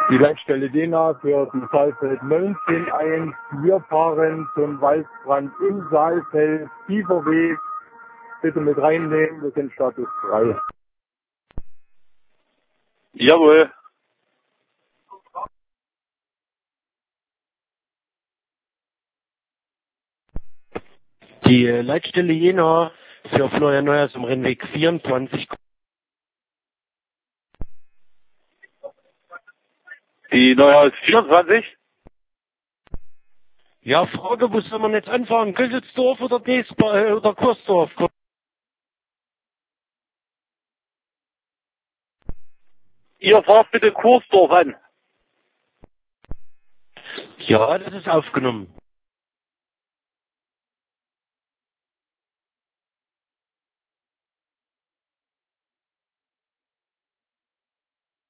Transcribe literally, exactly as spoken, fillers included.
Die Leitstelle Dena für die Saalfeld neunzehn eins. Wir fahren zum Waldbrand im Saalfeld. Tiefer Weg. Bitte mit reinnehmen. Wir sind Status drei. Jawohl. Die äh, Leitstelle Jena für Florian Neuers am Rennweg vierundzwanzig. Die Neuhaus vierundzwanzig? Ja, Frage, wo soll man jetzt anfahren? Köselsdorf oder Diesbach, äh, oder Kursdorf? Ihr fahrt bitte Kursdorf an. Ja, das ist aufgenommen.